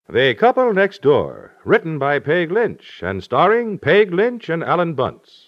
The Couple Next Door, written by Peg Lynch and starring Peg Lynch and Alan Bunce.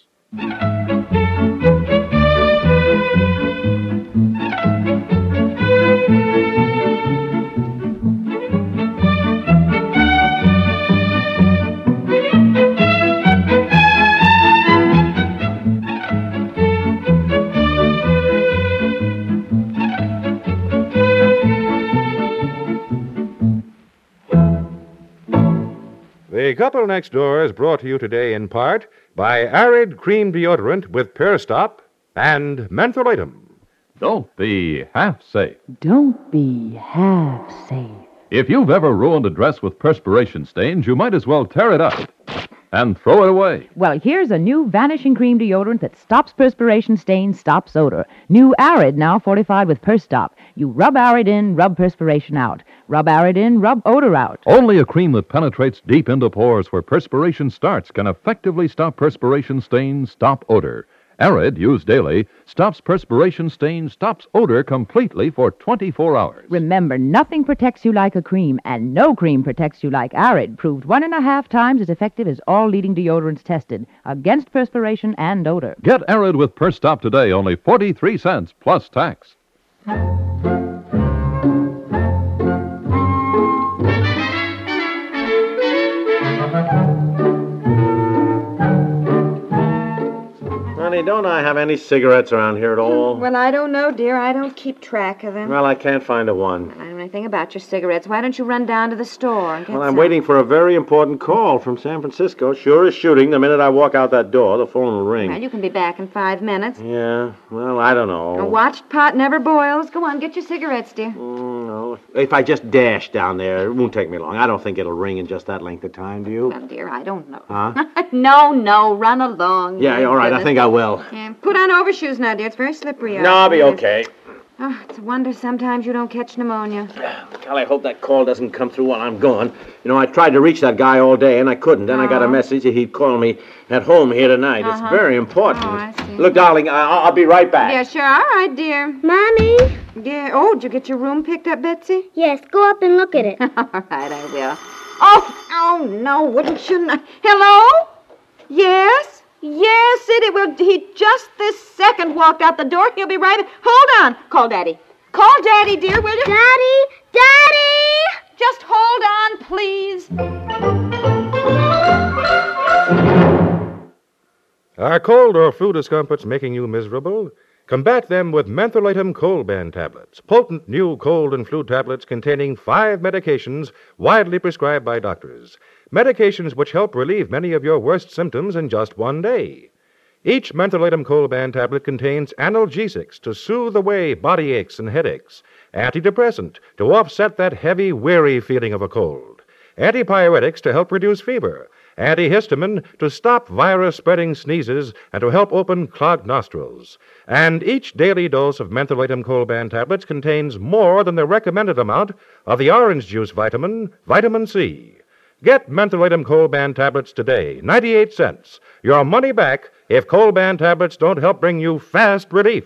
The Couple Next Door is brought to you today in part by Arid Cream Deodorant with Pearstop and Mentholatum. Don't be half safe. Don't be half safe. If you've ever ruined a dress with perspiration stains, you might as well tear it up and throw it away. Well, here's a new Vanishing Cream deodorant that stops perspiration stains, stops odor. New Arid, now fortified with Perstop. You rub Arid in, rub perspiration out. Rub Arid in, rub odor out. Only a cream that penetrates deep into pores where perspiration starts can effectively stop perspiration stains, stop odor. Arid, used daily, stops perspiration stains, stops odor completely for 24 hours. Remember, nothing protects you like a cream, and no cream protects you like Arid, proved 1.5 times as effective as all leading deodorants tested against perspiration and odor. Get Arid with Perstop today, only 43 cents plus tax. Honey, don't I have any cigarettes around here at all? Well, I don't know, dear. I don't keep track of them. Well, I can't find a one. I don't know anything about your cigarettes. Why don't you run down to the store and get Well, I'm some? waiting for a very important call from San Francisco. Sure as shooting, the minute I walk out that door, the phone will ring. Well, you can be back in 5 minutes. Yeah, well, I don't know. A watched pot never boils. Go on, get your cigarettes, dear. No. If I just dash down there, it won't take me long. I don't think it'll ring in just that length of time, do you? Well, dear, I don't know. Huh? No, run along. Yeah, all right, I think I will. Yeah, put on overshoes now, dear. It's very slippery out. No, I'll be okay. Oh, it's a wonder sometimes you don't catch pneumonia. Golly, I hope that call doesn't come through while I'm gone. You know, I tried to reach that guy all day, and I couldn't. Then I got a message that he'd call me at home here tonight. It's very important. Oh, I see. Look, darling, I'll be right back. Yeah, sure. All right, dear. Mommy? Yeah. Oh, did you get your room picked up, Betsy? Yes, go up and look at it. All right, I will. Oh, no, shouldn't I? Hello? Yes? Yes, it will. He just this second walked out the door. He'll be right. Hold on. Call Daddy. Call Daddy, dear, will you? Daddy! Daddy! Just hold on, please. Are cold or flu discomforts making you miserable? Combat them with Mentholatum Cold Band tablets, potent new cold and flu tablets containing 5 medications widely prescribed by doctors. Medications which help relieve many of your worst symptoms in just one day. Each Mentholatum Cold Band tablet contains analgesics to soothe away body aches and headaches, antidepressant to offset that heavy, weary feeling of a cold, antipyretics to help reduce fever, antihistamine to stop virus-spreading sneezes and to help open clogged nostrils. And each daily dose of Mentholatum Cold Band tablets contains more than the recommended amount of the orange juice vitamin, vitamin C. Get Mentholatum Cold Band tablets today, 98 cents. Your money back if Cold Band tablets don't help bring you fast relief.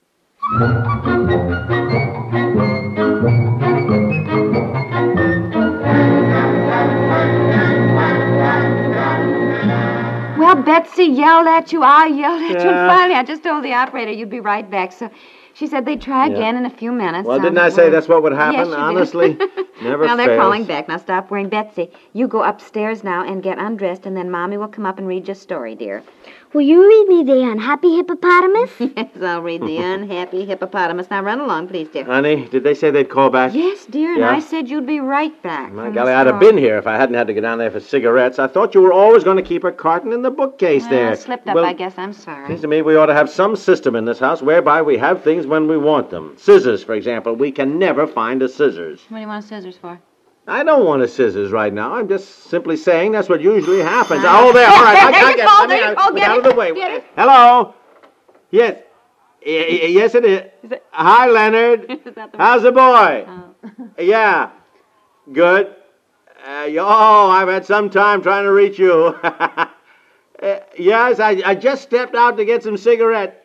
Well, Betsy yelled at you. I yelled at you. Yeah. And finally, I just told the operator you'd be right back. So she said they'd try again in a few minutes. Well, didn't I say that's what would happen? Yes, you did. Honestly, never Well, they're fails. calling back. Now, stop worrying. Betsy, you go upstairs now and get undressed, and then Mommy will come up and read your story, dear. Will you read me the unhappy hippopotamus? Yes, I'll read the unhappy hippopotamus. Now, run along, please, dear. Honey, did they say they'd call back? Yes, dear, and Yeah? I said you'd be right back. My from golly, the I'd have store. been here if I hadn't had to go down there for cigarettes. I thought you were always going to keep a carton in the bookcase Well, there. I slipped up, Well, I guess. I'm sorry. Seems to me we ought to have some system in this house whereby we have things when we want them. Scissors, for example. We can never find a scissors. What do you want scissors for? I don't want a scissors right now. I'm just simply saying that's what usually happens. Oh, there. All right. I There you get go, it. there you go. Let me Get out it. of the way. Get it. Hello. Yes. Yes, it is. Hi, Leonard. Is that the How's the boy? Oh. Yeah. Good. I've had some time trying to reach you. Yes, I just stepped out to get some cigarette.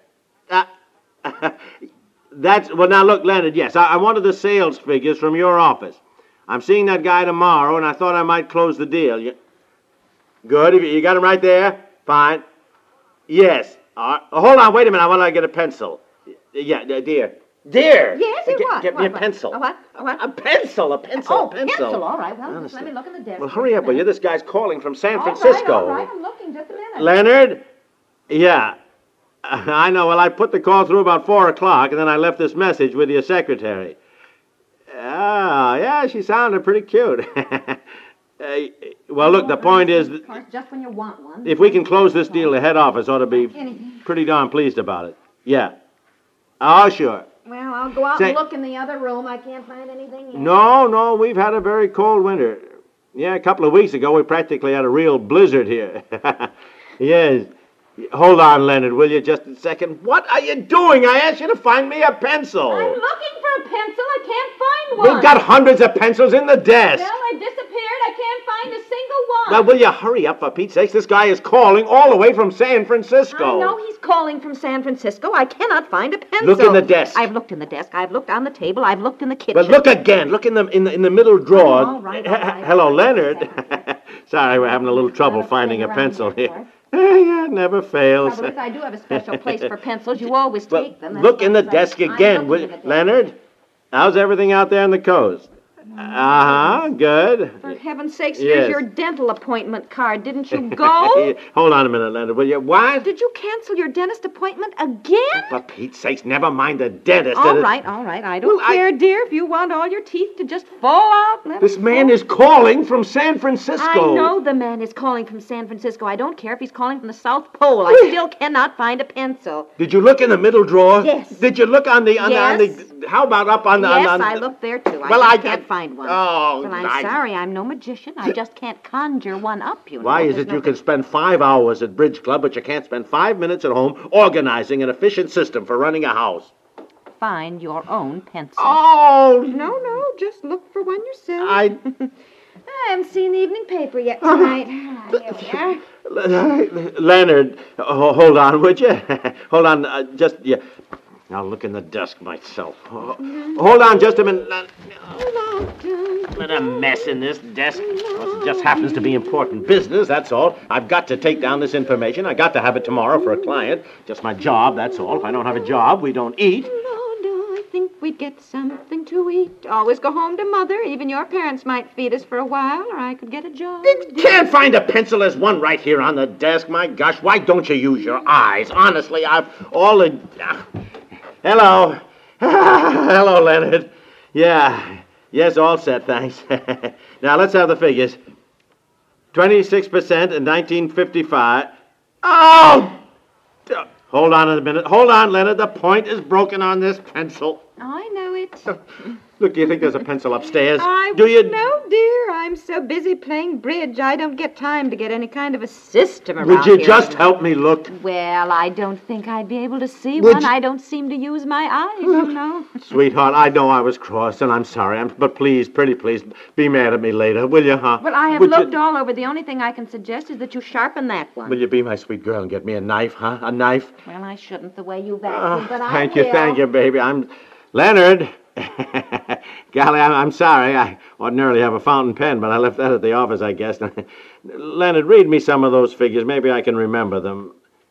Well, now, look, Leonard, yes, I wanted the sales figures from your office. I'm seeing that guy tomorrow, and I thought I might close the deal. Good. You got him right there? Fine. Yes. Hold on. Wait a minute. I want to get a pencil. Yeah, dear. Dear. Yes, what? Get me a pencil. A what? A what? A pencil. Oh, pencil. All right. Well, just let me look in the desk. Well, hurry up, will you? This guy's calling from San Francisco. All right. I'm looking. Just a minute. Leonard? Yeah. I know. Well, I put the call through about 4 o'clock, and then I left this message with your secretary. Yeah, she sounded pretty cute. Well, look, the point is, Of course, just when you want one. if we can close this deal, the head office ought to be pretty darn pleased about it. Yeah. Oh, sure. Well, I'll go out Say- and look in the other room. I can't find anything yet. No, we've had a very cold winter. Yeah, a couple of weeks ago, we practically had a real blizzard here. Yes. Hold on, Leonard, will you, just a second? What are you doing? I asked you to find me a pencil. I'm looking for a pencil. I can't find one. We've got hundreds of pencils in the desk. Well, they disappeared. I can't find a single one. Well, will you hurry up, for Pete's sakes? This guy is calling all the way from San Francisco. I know he's calling from San Francisco. I cannot find a pencil. Look in the desk. I've looked in the desk. I've looked on the table. I've looked in the kitchen. But look again. Look in the middle drawer. All right. Hello, Leonard. Sorry, we're having a little trouble finding a pencil here. Yeah, never fails. Well, I do have a special place for pencils. You always Well, take them. That's look in the why desk I'm again, looking will in you? the desk. Leonard? How's everything out there on the coast? Good. For heaven's sakes, Yes. here's your dental appointment card. Didn't you go? Hold on a minute, Leonard, will you? What? Did you cancel your dentist appointment again? For Pete's sakes, never mind the dentist. All right. I don't Well, care, dear. If you want all your teeth to just fall out, let This them man fall. is calling from San Francisco. I know the man is calling from San Francisco. I don't care if he's calling from the South Pole. I still cannot find a pencil. Did you look in the middle drawer? Yes. Did you look on the Yes. how about up on the Yes, on, I looked there too. Well, I I just can't find one. Oh, well, I'm sorry. I'm no magician. I just can't conjure one up, you know. Why is There's it no you can good- spend 5 hours at Bridge Club, but you can't spend 5 minutes at home organizing an efficient system for running a house? Find your own pencil. Oh, No, just look for one yourself. I I haven't seen the evening paper yet tonight. Here we are. Leonard, hold on, would you? Hold on, just yeah. I'll look in the desk myself. Hold on just a minute. What a mess in this desk. Well, it just happens to be important business, that's all. I've got to take down this information. I got to have it tomorrow for a client. Just my job, that's all. If I don't have a job, we don't eat. No, I think we'd get something to eat. Always go home to Mother. Even your parents might feed us for a while, or I could get a job. Can't find a pencil. There's one right here on the desk. My gosh, why don't you use your eyes? Honestly, I've all the... Hello. Hello, Leonard. Yeah. Yes, all set, thanks. Now, let's have the figures. 26% in 1955. Oh! Hold on a minute. Hold on, Leonard. The point is broken on this pencil. I know it. Look, do you think there's a pencil upstairs? No, dear. I'm so busy playing bridge, I don't get time to get any kind of a system around Would you here. just help me look? Well, I don't think I'd be able to see Would one. you- I don't seem to use my eyes, you know. Sweetheart, I know I was cross, and I'm sorry. But please, pretty please, be mad at me later, will you, huh? Well, I have Would you- looked all over. The only thing I can suggest is that you sharpen that one. Will you be my sweet girl and get me a knife, huh? A knife? Well, I shouldn't the way you vacuum, but I Thank will. you, baby. Leonard. Golly, I'm sorry. I ordinarily have a fountain pen, but I left that at the office, I guess. Leonard, read me some of those figures. Maybe I can remember them.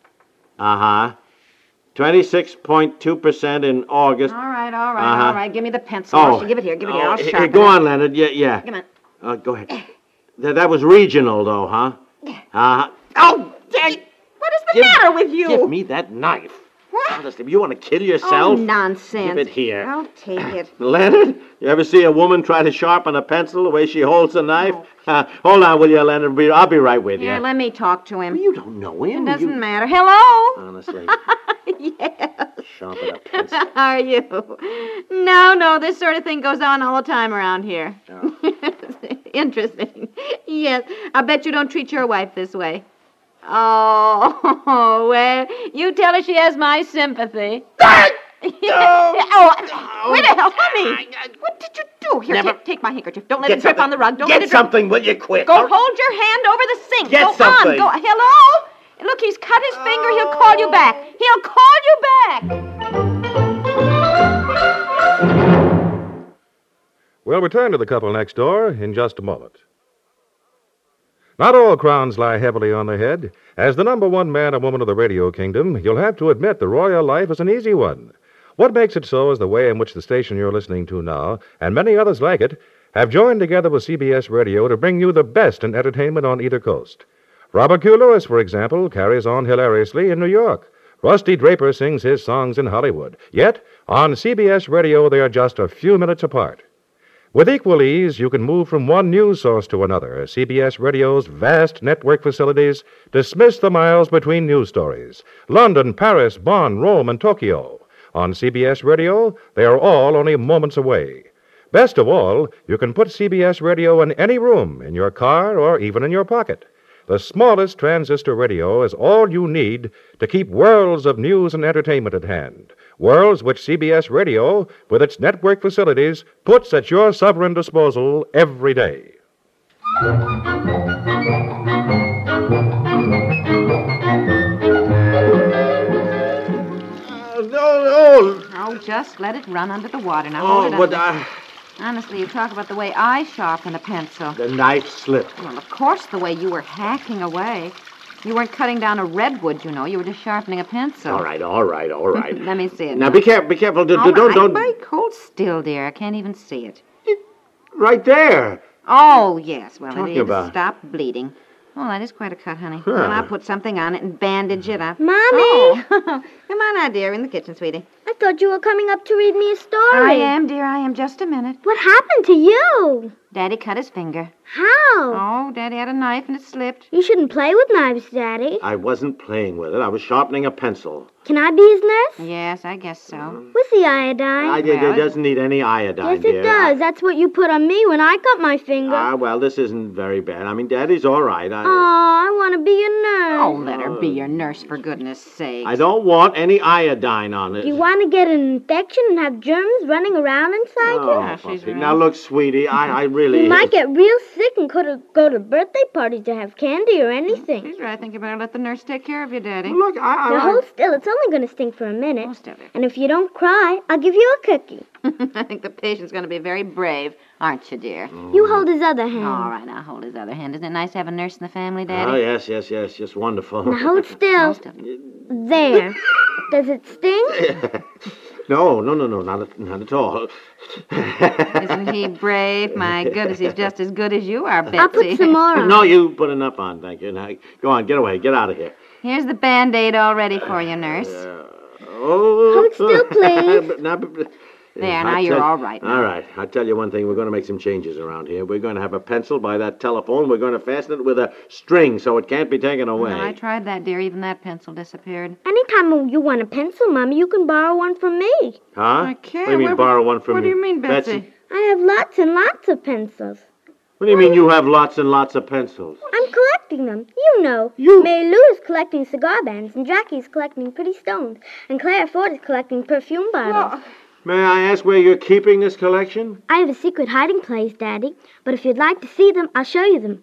26.2% in August. All right. Uh-huh. All right. Give me the pencil. Oh. Give it here. I'll here, sharpen go it. on, Leonard. Yeah. Come on. Go ahead. That was regional, though, huh? Uh-huh. Oh, dang! What is the matter with you? Give me that knife. What? Honestly, you want to kill Oh, yourself? nonsense. Give it here. I'll take it. Leonard, you ever see a woman try to sharpen a pencil the way she holds a knife? Hold on, will you, Leonard? I'll be right with you. Here, let me talk to him. You don't know him. It doesn't You- matter. Hello? Honestly, Yes. sharpen a pencil. How are you? No, this sort of thing goes on all the time around here. Interesting. Yes, I bet you don't treat your wife this way. Oh, well, you tell her she has my sympathy. Oh, where the hell, honey? What did you do? Here, Never- take my handkerchief. Don't let Get it drip something. on the rug. Don't let Get it drip. something, will you, quick? Go hold your hand over the sink. Get Go something. on. Go. Hello? Look, he's cut his finger. He'll call you back. He'll call you back. We'll return to the couple next door in just a moment. Not all crowns lie heavily on the head. As the number one man or woman of the radio kingdom, you'll have to admit the royal life is an easy one. What makes it so is the way in which the station you're listening to now, and many others like it, have joined together with CBS Radio to bring you the best in entertainment on either coast. Robert Q. Lewis, for example, carries on hilariously in New York. Rusty Draper sings his songs in Hollywood. Yet, on CBS Radio, they are just a few minutes apart. With equal ease, you can move from one news source to another as CBS Radio's vast network facilities dismiss the miles between news stories. London, Paris, Bonn, Rome, and Tokyo. On CBS Radio, they are all only moments away. Best of all, you can put CBS Radio in any room, in your car, or even in your pocket. The smallest transistor radio is all you need to keep worlds of news and entertainment at hand. Worlds which CBS Radio, with its network facilities, puts at your sovereign disposal every day. Oh, just let it run under the water. Now hold it under. Honestly, you talk about the way I sharpen a pencil. The knife slipped. Well, of course, the way you were hacking away. You weren't cutting down a redwood, you know. You were just sharpening a pencil. All right. Let me see it. Now, be careful. Don't. Mike, hold still, dear. I can't even see it. Right there. Oh, yes. Well, Talking it about? stopped bleeding. Oh, that is quite a cut, honey. Huh. Well, I'll put something on it and bandage it up. Mommy! Oh. Come on now, dear. In the kitchen, sweetie. I thought you were coming up to read me a story. I am, dear. I am. Just a minute. What happened to you? Daddy cut his finger. How? Oh, Daddy had a knife and it slipped. You shouldn't play with knives, Daddy. I wasn't playing with it. I was sharpening a pencil. Can I be his nurse? Yes, I guess so. With the iodine? It doesn't need any iodine, Yes, dear. it does. That's what you put on me when I cut my finger. Well, this isn't very bad. I mean, Daddy's all right. I want to be a nurse. Oh, let her be your nurse, for goodness sake. I don't want any iodine on it. Do you want to get an infection and have germs running around inside you? Yeah, she's puppy. right. Now, look, sweetie, I really... You might get real sick and could go to birthday parties to have candy or anything. She's right. I think you better let the nurse take care of you, Daddy. Look, Now hold still. It's only going to stink for a minute. Hold still, dear. And if you don't cry, I'll give you a cookie. I think the patient's going to be very brave, aren't you, dear? You hold his other hand. All right, I'll hold his other hand. Isn't it nice to have a nurse in the family, Daddy? Oh, yes, just wonderful. Now hold still. Hold still. There. Does it sting? No, not at all. Isn't he brave? My goodness, he's just as good as you are, Betsy. I'll put some more on. No, you put enough on, thank you. Now, go on, get away, get out of here. Here's the Band-Aid all ready for you, nurse. Hold still, please. Now you're all right now. All right. I'll tell you one thing. We're going to make some changes around here. We're going to have a pencil by that telephone. We're going to fasten it with a string so it can't be taken away. Well, I tried that, dear. Even that pencil disappeared. Anytime you want a pencil, Mommy, you can borrow one from me. Huh? I can't. What do you mean, borrow one from What do you mean, Betsy? I have lots and lots of pencils. What do you mean you have lots and lots of pencils? I'm collecting them. You know. You? Mary Lou is collecting cigar bands, and Jackie's collecting pretty stones, and Claire Ford is collecting perfume bottles. May I ask where you're keeping this collection? I have a secret hiding place, Daddy, but if you'd like to see them, I'll show you them.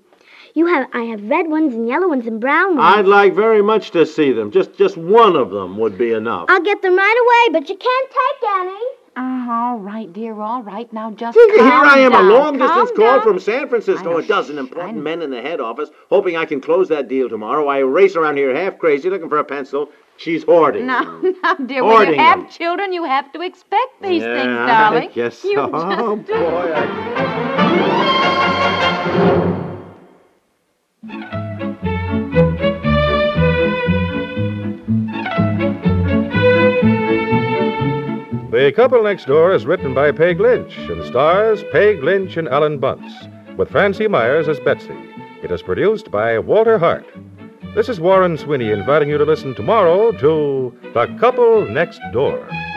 I have red ones and yellow ones and brown ones. I'd like very much to see them. Just one of them would be enough. I'll get them right away, but you can't take any. All right, dear, all right. Now just Here calm I am, down. a long-distance Calm call down. from San Francisco. A dozen important men in the head office, hoping I can close that deal tomorrow. I race around here half crazy looking for a pencil. She's hoarding. No, dear, when Hoarding you have them. children, you have to expect these Yeah, things, darling. I guess so. You just Oh, do. boy. The Couple Next Door is written by Peg Lynch and stars Peg Lynch and Alan Bunce, with Francie Myers as Betsy. It is produced by Walter Hart. This is Warren Sweeney inviting you to listen tomorrow to The Couple Next Door.